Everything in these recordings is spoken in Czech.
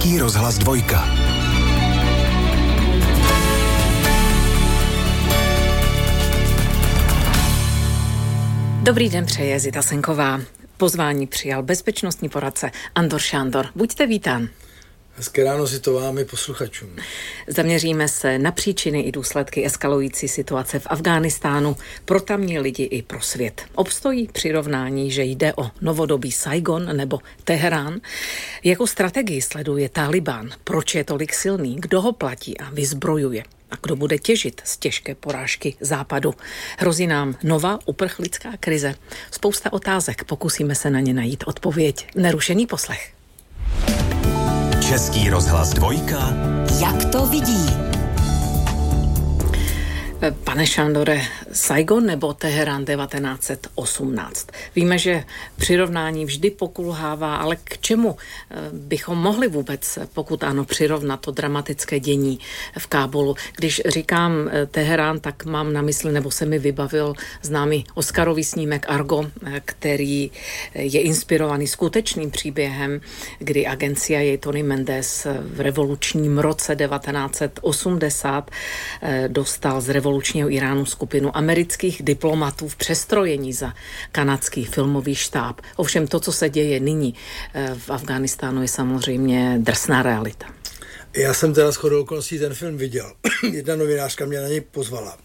Český rozhlas 2. Dobrý den, přeje Zita Senková. Pozvání přijal bezpečnostní poradce Andor Šándor. Buďte vítán. Hezké ráno vám i posluchačům. Zaměříme se na příčiny i důsledky eskalující situace v Afghánistánu pro tamní lidi i pro svět. Obstojí přirovnání, že jde o novodobý Saigon nebo Teherán. Jakou strategii sleduje Taliban? Proč je tolik silný? Kdo ho platí a vyzbrojuje? A kdo bude těžit z těžké porážky Západu? Hrozí nám nová uprchlická krize. Spousta otázek, pokusíme se na ně najít odpověď. Nerušený poslech. Český rozhlas 2. Jak to vidí? Pane Šándore, Saigon nebo Teherán 1918? Víme, že přirovnání vždy pokulhává, ale k čemu bychom mohli vůbec, pokud ano, přirovnat to dramatické dění v Kábulu? Když říkám Teherán, tak mám na mysli, nebo se mi vybavil známý Oscarový snímek Argo, který je inspirovaný skutečným příběhem, kdy agencia jej Tony Mendes v revolučním roce 1980 dostal z revolučního Iránu skupinu amerických diplomatů v přestrojení za kanadský filmový štáb. Ovšem to, co se děje nyní v Afghánistánu, je samozřejmě drsná realita. Já jsem teda shodou okolností ten film viděl. Jedna novinářka mě na něj pozvala.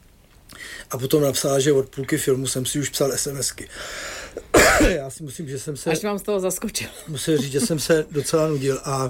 A potom napsala, že od půlky filmu jsem si už psal SMSky. Já si myslím, že jsem se... Až vám z toho zaskočil. Musím říct, že jsem se docela nudil a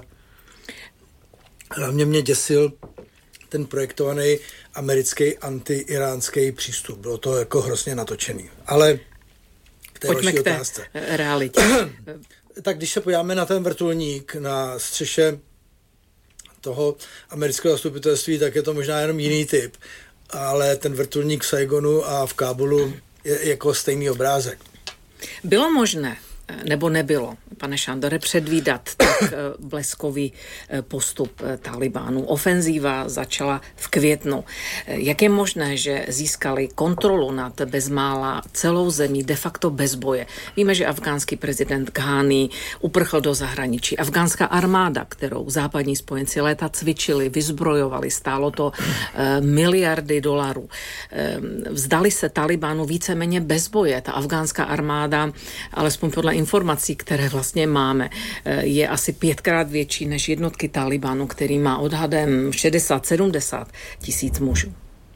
hlavně mě děsil ten projektovaný americký anti-iránský přístup. Bylo to jako hrozně natočený. Ale k té vaší otázce. Realitě. Tak když se podíváme na ten vrtulník na střeše toho amerického zastupitelství, tak je to možná jenom jiný typ. Ale ten vrtulník v Saigonu a v Kábulu je jako stejný obrázek. Bylo možné, nebo nebylo, pane Šándore, předvídat tak bleskový postup Talibánu? Ofenzíva začala v květnu. Jak je možné, že získali kontrolu nad bezmála celou zemí de facto bez boje? Víme, že afgánský prezident Ghani uprchl do zahraničí. Afgánská armáda, kterou západní spojenci léta cvičili, vyzbrojovali, stálo to miliardy dolarů. Vzdali se Talibánu víceméně bez boje. Ta afgánská armáda, alespoň podle informací, které vlastně máme, je asi 5krát větší než jednotky Talibánu, který má odhadem 60-70 tisíc mužů.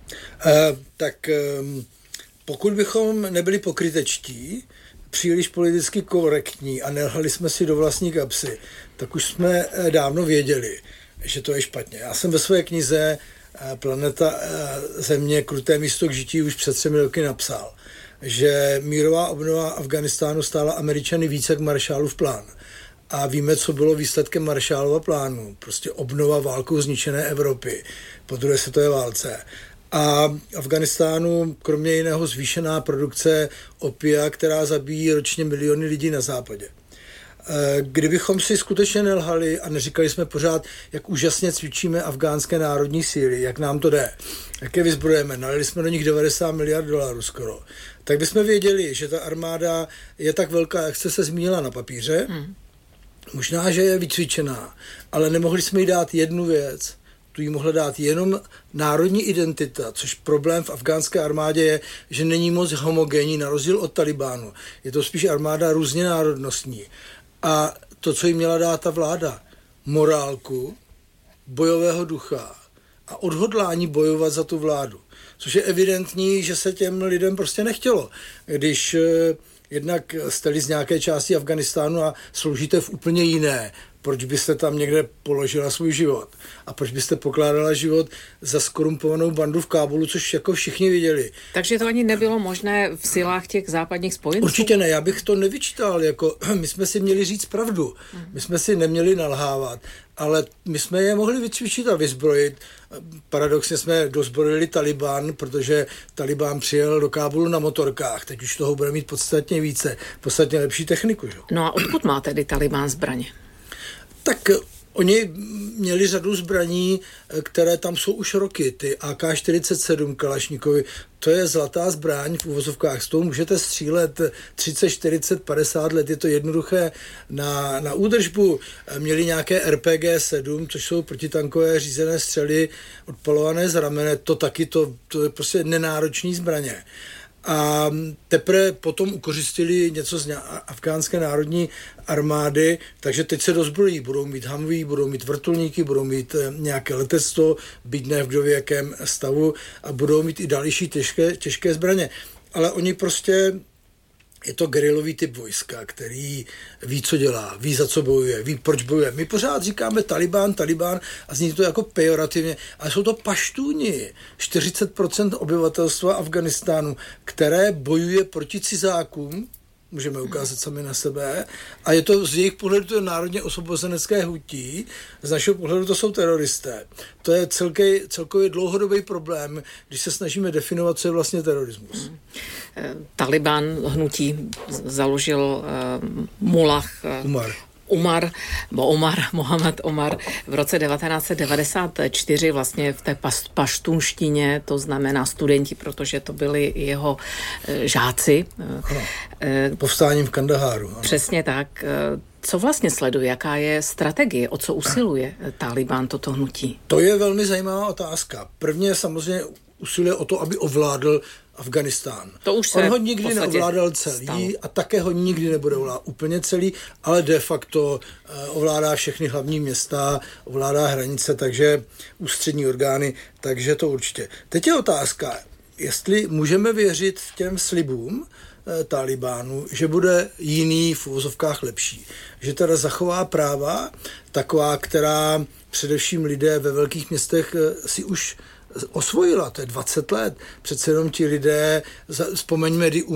Pokud bychom nebyli pokrytečtí, příliš politicky korektní a nelhali jsme si do vlastní kapsy, tak už jsme dávno věděli, že to je špatně. Já jsem ve své knize Planeta Země, kruté místo k žití už před 3 roky napsal, že mírová obnova Afghánistánu stála Američany více jak Marshallův plán. A víme, co bylo výsledkem Marshallova plánu. Prostě obnova válkou zničené Evropy po druhé světové válce. A Afghánistánu kromě jiného zvýšená produkce opia, která zabíjí ročně miliony lidí na západě. Kdybychom si skutečně nelhali a neříkali jsme pořád, jak úžasně cvičíme afgánské národní síly, jak nám to jde, jak je vyzbrojeme, nalili jsme do nich 90 miliard dolarů skoro, tak bychom věděli, že ta armáda je tak velká, jak jste se zmínila na papíře, možná, že je vycvičená, ale nemohli jsme jí dát jednu věc, tu jí mohla dát jenom národní identita, což problém v afgánské armádě je, že není moc homogenní na rozdíl od Talibánu. Je to spíš armáda různě národnostní. A to, co jí měla dát ta vláda, morálku, bojového ducha a odhodlání bojovat za tu vládu. Což je evidentní, že se těm lidem prostě nechtělo. Když jednak jste z nějaké části Afghánistánu a sloužíte v úplně jiné, proč byste tam někde položila svůj život? A proč byste pokládala život za skorumpovanou bandu v Kábulu, což jako všichni viděli. Takže to ani nebylo možné v silách těch západních spojenců? Určitě ne, já bych to nevyčítal, jako my jsme si měli říct pravdu, my jsme si neměli nalhávat, ale my jsme je mohli vycvičit a vyzbrojit. Paradoxně jsme dozbrojili Talibán, protože Talibán přijel do Kábulu na motorkách, teď už toho bude mít podstatně více, podstatně lepší techniku. Že? No a odkud má tedy Talibán zbraně? Tak Oni měli řadu zbraní, které tam jsou už roky. Ty AK-47 Kalašnikovy, to je zlatá zbraň v uvozovkách. S tou můžete střílet 30, 40, 50 let. Je to jednoduché na údržbu. Měli nějaké RPG-7, což jsou protitankové řízené střely odpalované z ramene. To je prostě nenáročný zbraně. A teprve potom ukořistili něco z afgánské národní armády, takže teď se dozbrojí. Budou mít Humvee, budou mít vrtulníky, budou mít nějaké letectvo, byť ne v kdo ví jakém stavu, a budou mít i další těžké zbraně. Ale oni prostě, je to gerilový typ vojska, který ví, co dělá, ví, za co bojuje, ví, proč bojuje. My pořád říkáme Talibán a zní to jako pejorativně, ale jsou to paštúni, 40% obyvatelstva Afganistánu, které bojuje proti cizákům, můžeme ukázat sami na sebe, a je to z jejich pohledu to národně osvobozenecké hnutí, z našeho pohledu to jsou teroristé. To je celkově dlouhodobý problém, když se snažíme definovat, co je vlastně terorismus. Taliban hnutí založil Mullah Mohamed Omar v roce 1994 vlastně v té paštunštině, to znamená studenti, protože to byli jeho žáci. Povstáním v Kandaháru. Ano. Přesně tak. Co vlastně sleduje? Jaká je strategie? O co usiluje Taliban, toto hnutí? To je velmi zajímavá otázka. Prvně samozřejmě usiluje o to, aby ovládl Afganistán. On ho nikdy neovládal celý a také ho nikdy nebude ovládat úplně celý, ale de facto ovládá všechny hlavní města, ovládá hranice, takže ústřední orgány, takže to určitě. Teď je otázka, jestli můžeme věřit těm slibům Talibánu, že bude jiný v uvozovkách lepší. Že teda zachová práva, taková, která především lidé ve velkých městech si už osvojila, to je 20 let. Přece jenom ti lidé, vzpomeňme, kdy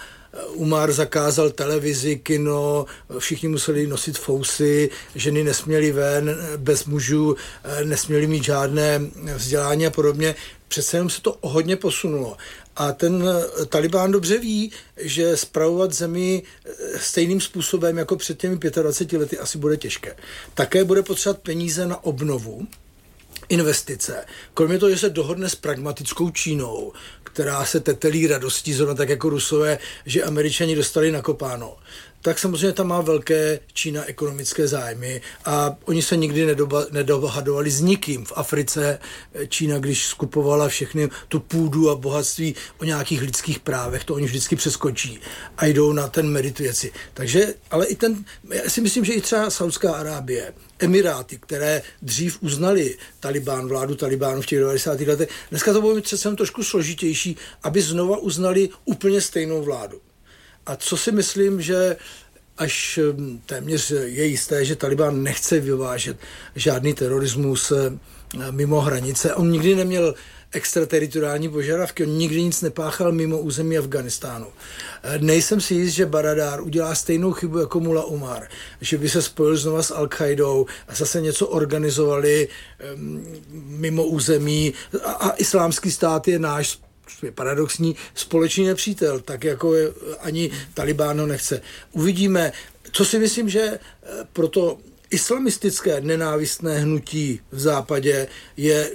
Umar zakázal televizi, kino, všichni museli nosit fousy, ženy nesměly ven, bez mužů, nesměly mít žádné vzdělání a podobně. Přece jenom se to hodně posunulo. A ten Talibán dobře ví, že spravovat zemi stejným způsobem jako před těmi 25 lety asi bude těžké. Také bude potřebovat peníze na obnovu, investice. Kromě toho, že se dohodne s pragmatickou Čínou, která se tetelí radostí, zrovna tak jako Rusové, že Američani dostali nakopáno, tak samozřejmě tam má velké Čína ekonomické zájmy a oni se nikdy nedohadovali s nikým. V Africe Čína, když skupovala všechny tu půdu a bohatství o nějakých lidských právech, to oni vždycky přeskočí a jdou na ten merit věci. Takže, ale já si myslím, že i třeba Saudská Arábie, Emiráty, které dřív uznali vládu Talibánu v těch 90. letech, dneska to bude mít přece trošku složitější, aby znova uznali úplně stejnou vládu. A co si myslím, že až téměř je jisté, že Talibán nechce vyvážet žádný terorismus mimo hranice. On nikdy neměl extrateritoriální požadavky, on nikdy nic nepáchal mimo území Afganistánu. Nejsem si jist, že Baradar udělá stejnou chybu jako Mullah Omar, že by se spojil znova s Al-Qaidou a zase něco organizovali mimo území. A islámský stát je náš paradoxní společný nepřítel, tak jako ani Talibán ho nechce. Uvidíme. Co si myslím, že proto islamistické nenávistné hnutí v západě je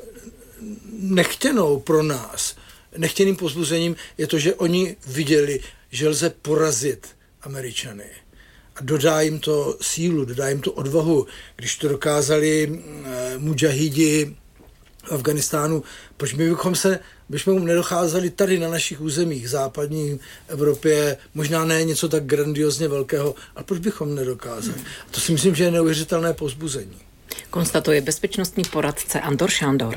nechtěnou pro nás, nechtěným povzbuzením je to, že oni viděli, že lze porazit Američany. A dodá jim to sílu, dodá jim to odvahu. Když to dokázali mudžahidi v Afganistánu, proč bychom nedocházeli tady na našich územích, západní Evropě, možná ne něco tak grandiozně velkého, ale proč bychom nedokázali? To si myslím, že je neuvěřitelné povzbuzení. Konstatuje bezpečnostní poradce Andor Šándor.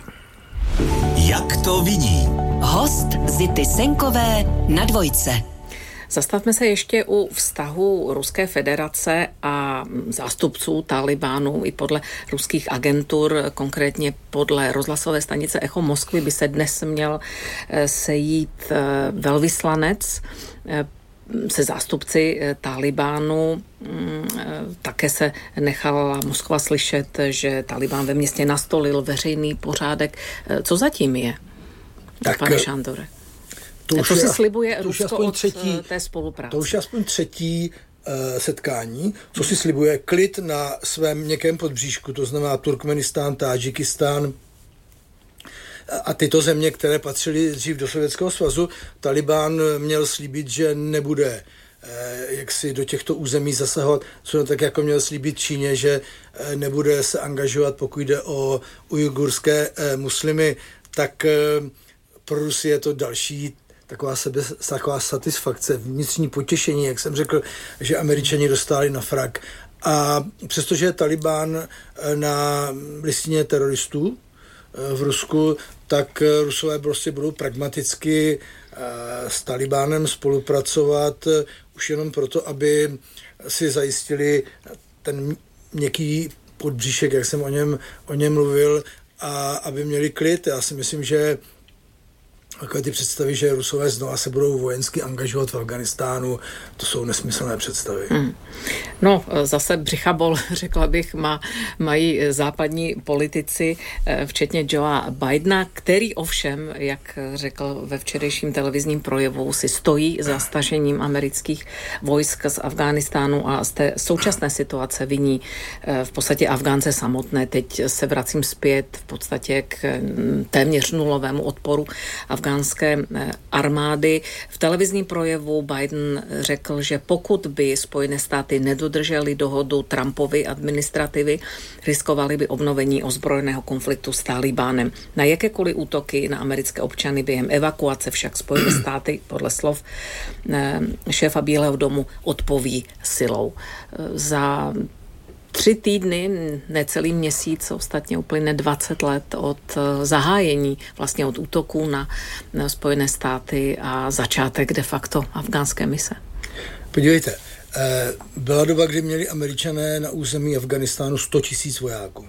Jak to vidí? Host Zity Senkové na Dvojce. Zastavme se ještě u vztahu Ruské federace a zástupců Talibánu i podle ruských agentur, konkrétně podle rozhlasové stanice Echo Moskvy by se dnes měl sejít velvyslanec se zástupci Talibánu. Také se nechala Moskva slyšet, že Talibán ve městě nastolil veřejný pořádek. Co zatím je, pane Šándore? To si slibuje Rusko od té spolupráce. To už je aspoň třetí setkání, co si slibuje klid na svém měkkém podbříšku, to znamená Turkmenistán, Tádžikistán a tyto země, které patřily dřív do Sovětského svazu. Taliban měl slíbit, že nebude jak si do těchto území zasahovat, co tak jako měl slíbit Číně, že nebude se angažovat, pokud jde o ujgurské muslimy, tak pro Rusy je to další taková satisfakce, vnitřní potěšení, jak jsem řekl, že Američani dostali na frak. A přestože je Taliban na listině teroristů v Rusku, tak Rusové prostě budou pragmaticky s Talibánem spolupracovat už jenom proto, aby si zajistili ten měkký podbříšek, jak jsem o něm mluvil, a aby měli klid. Já si myslím, že takové ty představy, že Rusové znova se budou vojensky angažovat v Afghánistánu, to jsou nesmyslné představy. No, zase břichabol, řekla bych, mají západní politici, včetně Joea Bidena, který ovšem, jak řekl ve včerejším televizním projevu, si stojí za stažením amerických vojsk z Afghánistánu a z té současné situace viní v podstatě Afgánce samotné. Teď se vracím zpět v podstatě k téměř nulovému odporu afgánské armády. V televizním projevu Biden řekl, že pokud by Spojené státy nedodržely dohodu Trumpovy administrativy, riskovali by obnovení ozbrojeného konfliktu s Talibánem. Na jakékoliv útoky na americké občany během evakuace však Spojené státy podle slov šéfa Bílého domu odpoví silou. Za 3 týdny, necelý měsíc, ostatně uplyne 20 let od zahájení, vlastně od útoků na Spojené státy a začátek de facto afgánské mise. Podívejte, byla doba, kdy měli Američané na území Afghánistánu 100 000 vojáků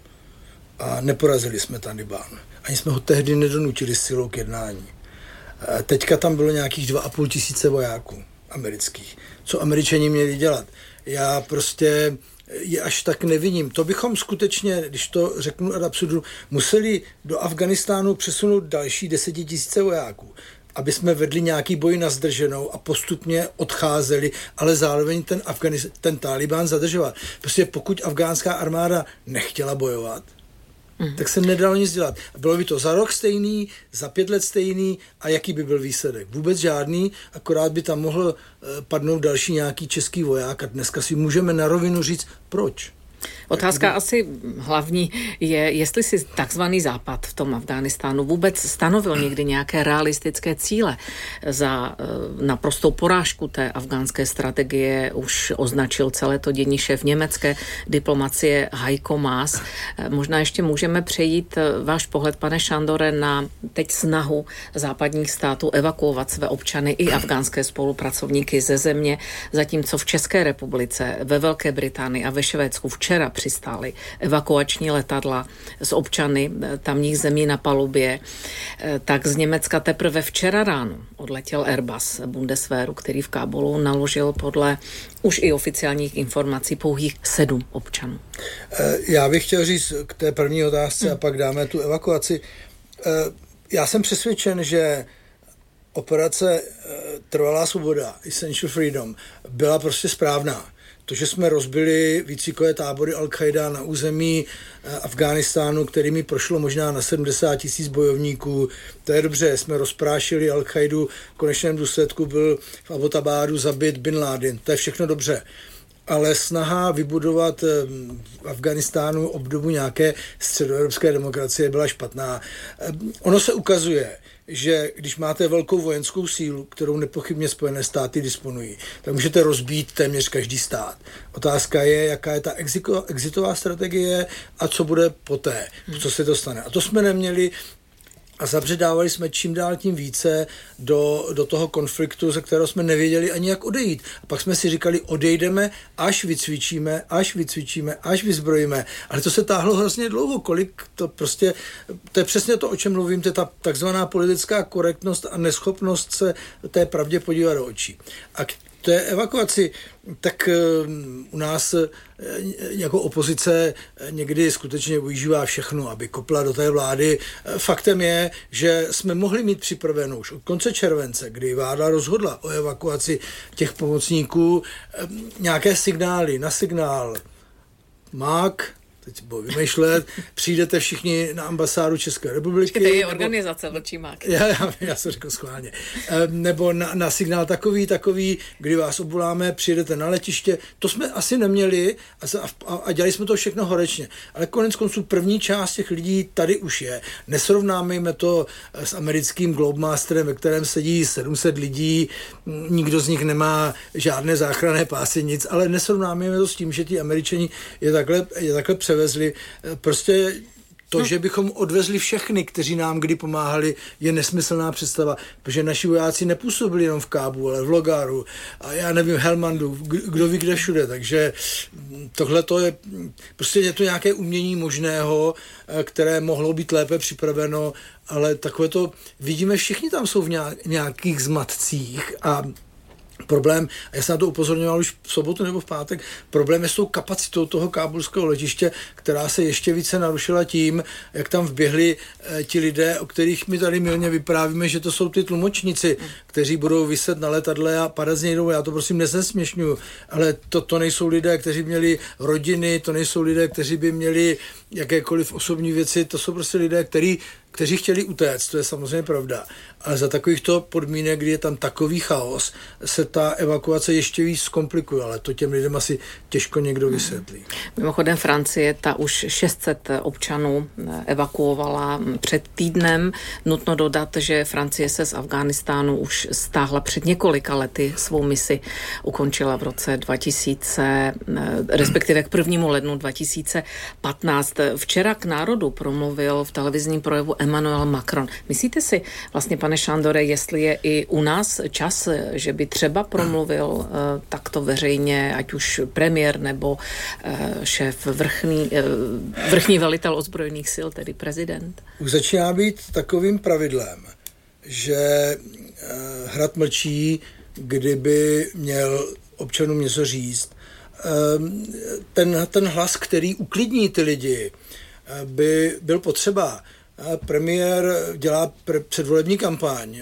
a neporazili jsme Talibán. Ani jsme ho tehdy nedonutili silou k jednání. Teďka tam bylo nějakých 2 500 vojáků amerických. Co Američani měli dělat? Já prostě je až tak neviním. To bychom skutečně, když to řeknu ad absurdum, museli do Afghánistánu přesunout další 10 000 vojáků, aby jsme vedli nějaký boj na zdrženou a postupně odcházeli, ale zároveň ten Talibán zadržovat. Prostě pokud afgánská armáda nechtěla bojovat, tak se nedalo nic dělat. Bylo by to za rok stejný, za 5 let stejný a jaký by byl výsledek? Vůbec žádný, akorát by tam mohl padnout další nějaký český voják a dneska si můžeme na rovinu říct, proč. Otázka asi hlavní je, jestli si takzvaný Západ v tom Afghánistánu vůbec stanovil někdy nějaké realistické cíle. Za naprostou porážku té afgánské strategie už označil celé to dění šéf německé diplomacie Heiko Maas. Možná ještě můžeme přejít váš pohled, pane Šandore, na teď snahu západních států evakuovat své občany i afgánské spolupracovníky ze země, zatímco v České republice, ve Velké Británii a ve Švédsku včera přistály evakuační letadla z občany tamních zemí na palubě, tak z Německa teprve včera ráno odletěl Airbus Bundeswehru, který v Kábulu naložil podle už i oficiálních informací pouhých 7 občanů. Já bych chtěl říct k té první otázce a pak dáme tu evakuaci. Já jsem přesvědčen, že operace Trvalá svoboda, Essential Freedom, byla prostě správná. To, že jsme rozbili výcvikové tábory Al-Qaida na území Afghánistánu, kterými prošlo možná na 70 000 bojovníků, to je dobře, jsme rozprášili Al-Qaidu, v konečném důsledku byl v Abbottabadu zabit Bin Laden, to je všechno dobře. Ale snaha vybudovat v Afghánistánu obdobu nějaké středoevropské demokracie byla špatná. Ono se ukazuje, že když máte velkou vojenskou sílu, kterou nepochybně Spojené státy disponují, tak můžete rozbít téměř každý stát. Otázka je, jaká je ta exitová strategie a co bude poté, co se to stane. A to jsme neměli a zabředávali jsme čím dál tím více do toho konfliktu, ze kterého jsme nevěděli ani jak odejít. A pak jsme si říkali, odejdeme, až vycvičíme, až vyzbrojíme. Ale to se táhlo hrozně dlouho, to je přesně to, o čem mluvím, to je ta takzvaná politická korektnost a neschopnost se té pravdě podívat do očí. A té evakuaci, tak u nás jako opozice někdy skutečně využívá všechno, aby kopla do té vlády. Faktem je, že jsme mohli mít připravenou už od konce července, kdy vláda rozhodla o evakuaci těch pomocníků, nějaké signály, na signál mák, teď budu vymýšlet, přijdete všichni na ambasádu České republiky. To je organizace Vlčí mák. Já jsem řekl schválně. Nebo na signál takový, kdy vás obvoláme, přijedete na letiště. To jsme asi neměli a dělali jsme to všechno horečně. Ale konec konců první část těch lidí tady už je. Nesrovnáme to s americkým Globemasterem, ve kterém sedí 700 lidí, nikdo z nich nemá žádné záchranné pásy, nic, ale nesrovnáme to s tím, že ti Američani je takhle převezli. Prostě to, že bychom odvezli všechny, kteří nám kdy pomáhali, je nesmyslná představa, protože naši vojáci nepůsobili jenom v Kábu, ale v Logáru a já nevím, Helmandu, kdo ví kde všude, takže tohle to je, prostě je to nějaké umění možného, které mohlo být lépe připraveno, ale takové to, vidíme, všichni tam jsou v nějakých zmatcích a problém, a já jsem na to upozorňoval už v sobotu nebo v pátek, problém je s tou kapacitou toho kábulského letiště, která se ještě více narušila tím, jak tam vběhli ti lidé, o kterých my tady mylně vyprávíme, že to jsou ty tlumočníci, kteří budou viset na letadle a padat z něj dolů. Já to prosím nezesměšňuju, ale to nejsou lidé, kteří měli rodiny, to nejsou lidé, kteří by měli jakékoliv osobní věci, to jsou prostě lidé, kteří chtěli utéct, to je samozřejmě pravda. Ale za takovýchto podmínek, kdy je tam takový chaos, se ta evakuace ještě víc zkomplikuje, ale to těm lidem asi těžko někdo vysvětlí. Mimochodem Francie, ta už 600 občanů evakuovala před týdnem. Nutno dodat, že Francie se z Afghánistánu už stáhla před několika lety, svou misi ukončila v roce 2000, respektive k 1. lednu 2015. Včera k národu promluvil v televizním projevu Emmanuel Macron. Myslíte si, vlastně pane Šandore, jestli je i u nás čas, že by třeba promluvil takto veřejně, ať už premiér nebo šéf vrchní velitel ozbrojených sil, tedy prezident? Už začíná být takovým pravidlem, že Hrad mlčí, kdyby měl občanům něco říct. Ten hlas, který uklidní ty lidi, by byl potřeba. Premiér dělá předvolební kampaň,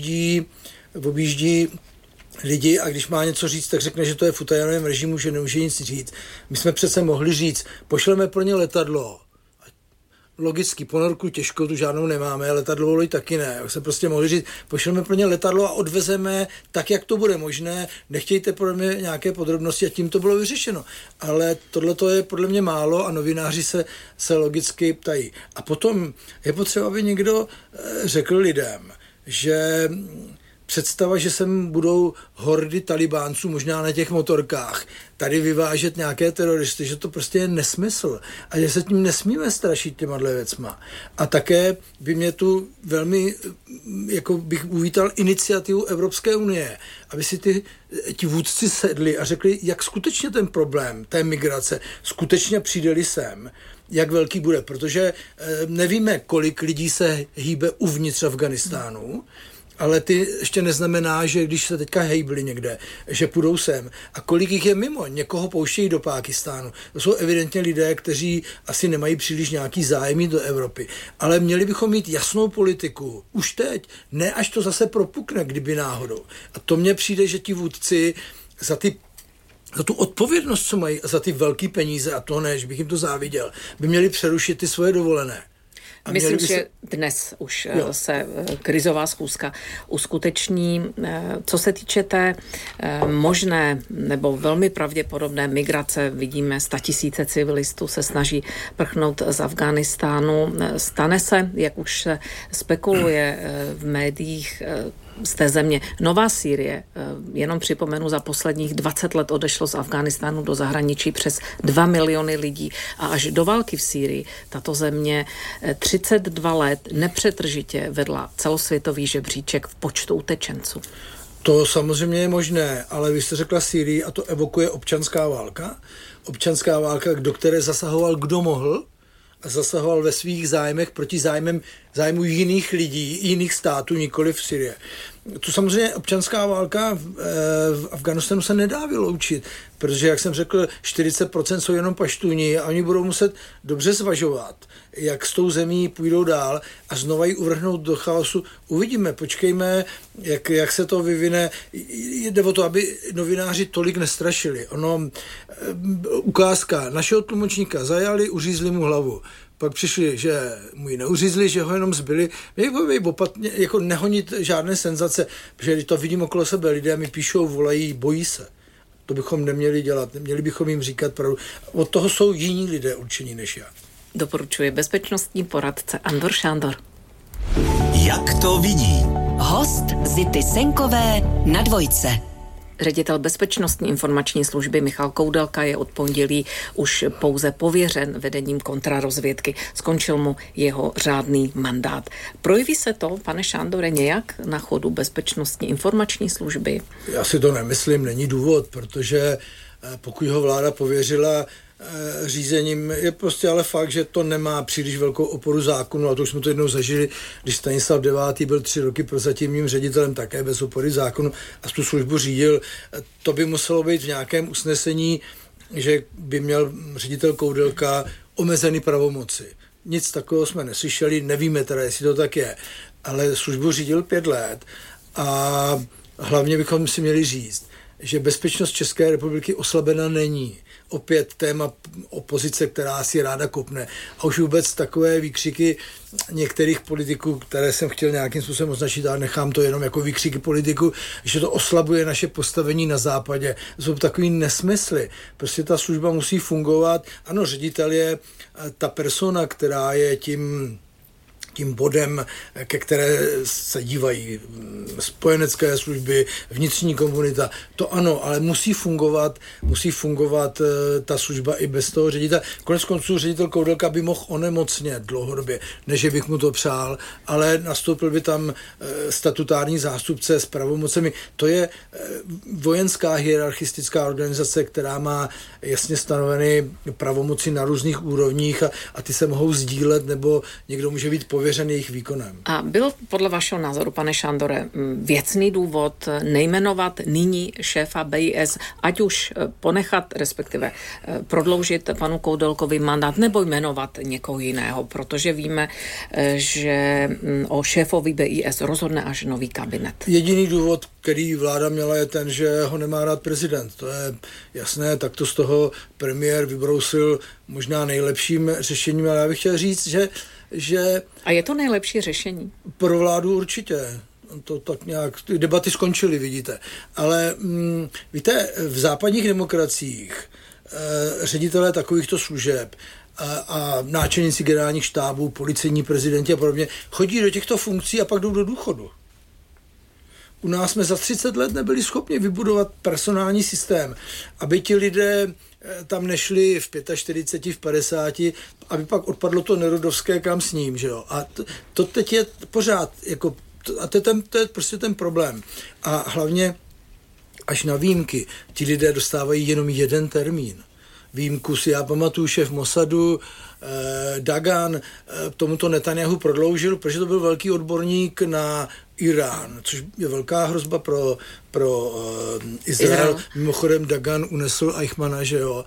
objíždí lidi a když má něco říct, tak řekne, že to je v utajeném režimu, že nemůže nic říct. My jsme přece mohli říct, pošleme pro ně letadlo. Logicky, ponorku těžko, tu žádnou nemáme, letadlovou loď taky ne. Jak se prostě mohli říct, pošleme pro ně letadlo a odvezeme tak, jak to bude možné, nechtějte podle mě nějaké podrobnosti a tím to bylo vyřešeno. Ale tohle to je podle mě málo a novináři se logicky ptají. A potom je potřeba, aby někdo řekl lidem, že představa, že sem budou hordy talibánců, možná na těch motorkách, tady vyvážet nějaké teroristy, že to prostě je nesmysl a že se tím nesmíme strašit těmahle věcma. A také by mě tu velmi, jako bych uvítal iniciativu Evropské unie, aby si ti vůdci sedli a řekli, jak skutečně ten problém té migrace skutečně přijde-li sem, jak velký bude, protože nevíme, kolik lidí se hýbe uvnitř Afghánistánu, ale ty ještě neznamená, že když se teďka hejbli někde, že půjdou sem. A kolik jich je mimo? Někoho pouštějí do Pákistánu. To jsou evidentně lidé, kteří asi nemají příliš nějaký zájem do Evropy. Ale měli bychom mít jasnou politiku. Už teď. Ne, až to zase propukne, kdyby náhodou. A to mně přijde, že ti vůdci za tu odpovědnost, co mají, za ty velký peníze, a to ne, že bych jim to záviděl, by měli přerušit ty svoje dovolené. Myslím, že dnes už se krizová schůzka uskuteční. Co se týče té možné nebo velmi pravděpodobné migrace, vidíme 100 000 civilistů se snaží prchnout z Afghánistánu. Stane se, jak už se spekuluje v médiích, z té země Nová Sýrie, jenom připomenu, za posledních 20 let odešlo z Afghánistánu do zahraničí přes 2 miliony lidí a až do války v Sýrii tato země 32 let nepřetržitě vedla celosvětový žebříček v počtu utečenců. To samozřejmě je možné, ale vy jste řekla Sýrii a to evokuje občanská válka. Občanská válka, do které zasahoval kdo mohl, a zasahoval ve svých zájmech proti zájmu jiných lidí, jiných států, nikoli v Syrie. tu samozřejmě občanská válka v Afghánistánu se nedá vyloučit, protože, jak jsem řekl, 40% jsou jenom paštuni a oni budou muset dobře zvažovat, jak s tou zemí půjdou dál a znova ji uvrhnout do chaosu. Uvidíme, počkejme, jak se to vyvine. Jde o to, aby novináři tolik nestrašili. Ukázka našeho tlumočníka zajali, uřízli mu hlavu. Pak přišli, že mu ji neuřízli, že ho jenom zbyli. Opatně, jako nehonit žádné senzace, protože když to vidím okolo sebe, lidé mi píšou, volají, bojí se. To bychom neměli dělat, neměli bychom jim říkat pravdu. Od toho jsou jiní lidé určení než já. Doporučuje bezpečnostní poradce Andor Šándor. Jak to vidí? Host Zity Senkové na Dvojce. Ředitel Bezpečnostní informační služby Michal Koudelka je od pondělí už pouze pověřen vedením kontrarozvědky. Skončil mu jeho řádný mandát. Projeví se to, pane Šándore, nějak na chodu Bezpečnostní informační služby? Já si to nemyslím, není důvod, protože pokud ho vláda pověřila řízením, je prostě ale fakt, že to nemá příliš velkou oporu zákonu, a to už jsme to jednou zažili, když Stanislav IX. Byl 3 roky prozatímním ředitelem také bez opory zákonu a tu službu řídil. To by muselo být v nějakém usnesení, že by měl ředitel Koudelka omezený pravomoci. Nic takového jsme neslyšeli, nevíme teda, jestli to tak je, ale službu řídil 5 let a hlavně bychom si měli říct, že bezpečnost České republiky oslabena není. Opět téma opozice, která si ráda kopne. A už vůbec takové výkřiky některých politiků, které jsem chtěl nějakým způsobem označit, ale nechám to jenom jako výkřiky politiků, že to oslabuje naše postavení na západě. To jsou takový nesmysly. Prostě ta služba musí fungovat. Ano, ředitel je ta persona, která je tím bodem, ke které se dívají spojenecké služby, vnitřní komunita. To ano, ale musí fungovat ta služba i bez toho ředitele. Konec konců ředitel Koudelka by mohl onemocnět dlouhodobě, než bych mu to přál, ale nastoupil by tam statutární zástupce s pravomocemi. To je vojenská hierarchistická organizace, která má jasně stanoveny pravomoci na různých úrovních a ty se mohou sdílet, nebo někdo může být pověřen jejich výkonem. A byl podle vašeho názoru, pane Šándore, věcný důvod nejmenovat nyní šéfa BIS, ať už ponechat, respektive prodloužit panu Koudelkovi mandát, nebo jmenovat někoho jiného, protože víme, že o šéfovi BIS rozhodne až nový kabinet. Jediný důvod, který vláda měla, je ten, že ho nemá rád prezident. To je jasné, tak to z toho premiér vybrousil možná nejlepším řešením, ale já bych chtěl říct, že... A je to nejlepší řešení? Pro vládu určitě. To tak nějak, ty debaty skončily, vidíte. Ale víte, v západních demokraciích ředitelé takovýchto služeb a náčelníci generálních štábů, policejní prezidenti a podobně chodí do těchto funkcí a pak jdou do důchodu. U nás jsme za 30 let nebyli schopni vybudovat personální systém, aby ti lidé tam nešli v 45, v 50, aby pak odpadlo to nerodovské kam s ním, že jo. A to teď je pořád, jako, a to je prostě ten problém. A hlavně až na výjimky ti lidé dostávají jenom jeden termín. Výjimku si já pamatuju, šéf Mossadu, Dagan, tomuto Netanyahu prodloužil, protože to byl velký odborník na Irán, což je velká hrozba pro Izrael. Mimochodem Dagan unesl Eichmana, že jo,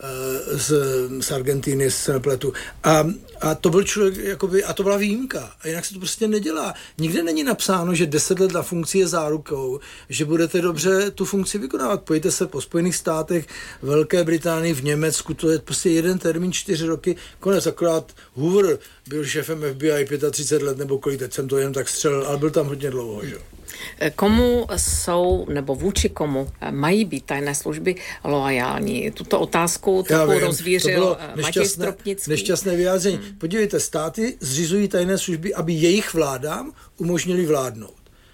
z Argentiny, z nepletu. A to byl člověk, jakoby, a to byla výjimka. A jinak se to prostě nedělá. Nikde není napsáno, že 10 let na funkci je zárukou, že budete dobře tu funkci vykonávat. Pojďte se po Spojených státech, Velké Británii, v Německu, to je prostě jeden termín, 4 roky, konec. Akorát Hoover byl šéfem FBI 35 let, nebo kolik, teď jsem to jen tak střelil, ale byl tam hodně dlouho, že jo. Komu jsou, nebo vůči komu mají být tajné služby loajální? Tuto otázku trochu rozvířil Matěj Stropnický. Nešťastné vyjádření. Podívejte, státy zřizují tajné služby, aby jejich vládám umožnili vládnout.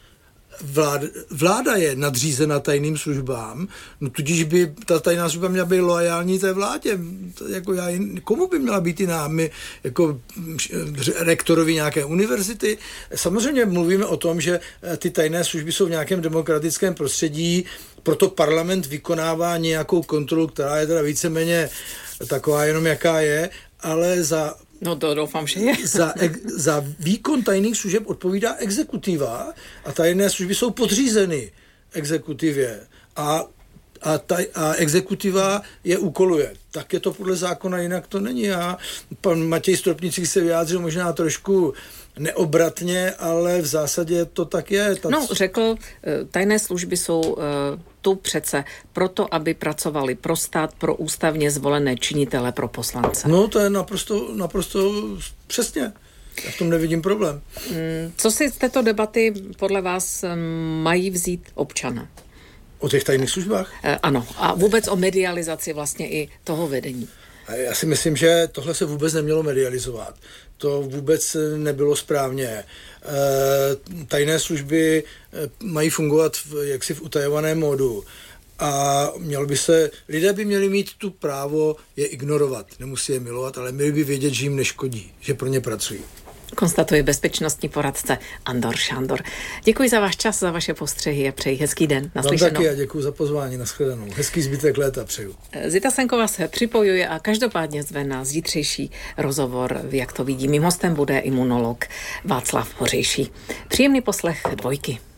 Vláda je nadřízena tajným službám, no tudíž by ta tajná služba měla být loajální té vládě. Jako komu by měla být jiná? My jako rektorovi nějaké univerzity? Samozřejmě mluvíme o tom, že ty tajné služby jsou v nějakém demokratickém prostředí, proto parlament vykonává nějakou kontrolu, která je teda víceméně taková jenom jaká je, ale za No to doufám, že je. Za výkon tajných služeb odpovídá exekutiva a tajné služby jsou podřízeny exekutivě a exekutiva je úkoluje. Tak je to podle zákona, jinak to není. A pan Matěj Stropnický se vyjádřil možná trošku neobratně, ale v zásadě to tak je. No, řekl, tajné služby jsou tu přece proto, aby pracovali pro stát, pro ústavně zvolené činitele, pro poslance. No, to je naprosto přesně. Já v tom nevidím problém. Co si z této debaty podle vás mají vzít občané? O těch tajných službách? Ano. A vůbec o medializaci vlastně i toho vedení. Já si myslím, že tohle se vůbec nemělo medializovat. To vůbec nebylo správně. Tajné služby mají fungovat jaksi v utajovaném módu. A lidé by měli mít tu právo je ignorovat. Nemusí je milovat, ale měli by vědět, že jim neškodí, že pro ně pracují. Konstatuje bezpečnostní poradce Andor Šándor. Děkuji za váš čas, za vaše postřehy a přeji hezký den. Naslyšenou. Vám taky a děkuji za pozvání. Nashledanou. Hezký zbytek léta přeju. Zita Senková se připojuje a každopádně zve na zítřejší rozhovor, jak to vidí. Mým hostem bude imunolog Václav Hořejší. Příjemný poslech Dvojky.